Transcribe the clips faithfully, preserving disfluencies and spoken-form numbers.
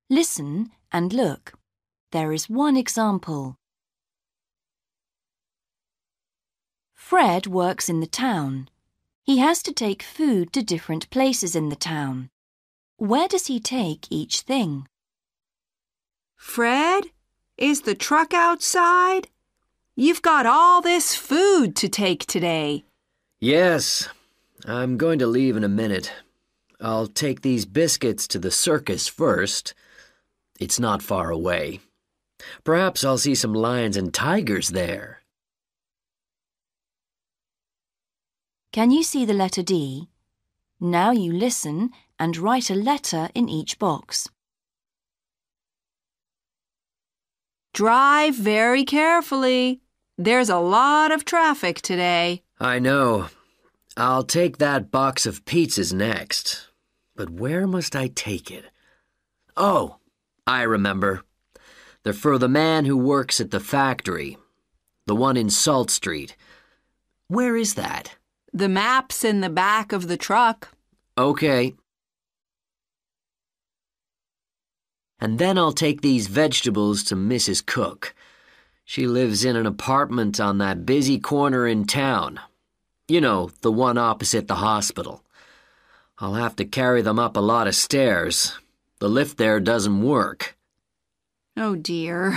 Listen and look. There is one example. Fred works in the town. He has to take food to different places in the town. Where does he take each thing? Fred, is the truck outside? You've got all this food to take today. Yes, I'm going to leave in a minute. I'll take these biscuits to the circus first. It's not far away. Perhaps I'll see some lions and tigers there. Can you see the letter D? Now you listen and write a letter in each box. Drive very carefully. There's a lot of traffic today. I know. I'll take that box of pizzas next. But where must I take it? Oh, I remember. They're for the man who works at the factory. The one in Salt Street. Where is that? The map's in the back of the truck. Okay. And then I'll take these vegetables to Missus Cook. She lives in an apartment on that busy corner in town. You know, the one opposite the hospital. I'll have to carry them up a lot of stairs. The lift there doesn't work. Oh, dear.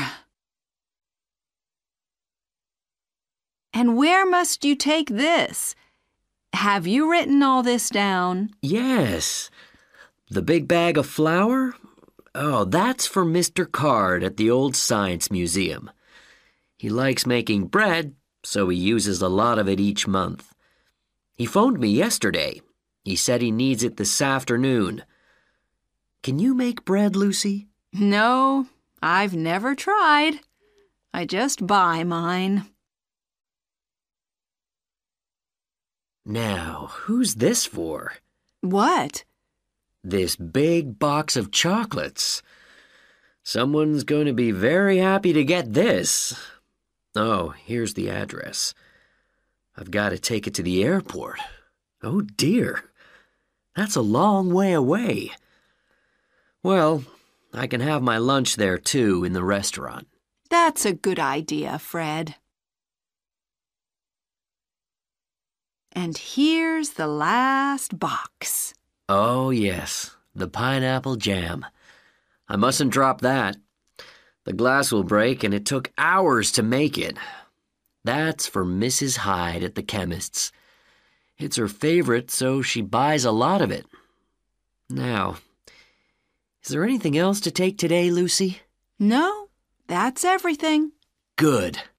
And where must you take this? Have you written all this down? Yes. The big bag of flour? Oh, that's for Mister Card at the Old Science Museum. He likes making bread, so he uses a lot of it each month. He phoned me yesterday. He said he needs it this afternoon. Can you make bread, Lucy? No, I've never tried. I just buy mine. Now, who's this for? What? This big box of chocolates. Someone's going to be very happy to get this. Oh, here's the address. I've got to take it to the airport. Oh, dear. That's a long way away. Well, I can have my lunch there, too, in the restaurant. That's a good idea, Fred. And here's the last box. Oh, yes, the pineapple jam. I mustn't drop that. The glass will break, and it took hours to make it. That's for Missus Hyde at the chemist's. It's her favorite, so she buys a lot of it. Now, is there anything else to take today, Lucy? No, that's everything. Good.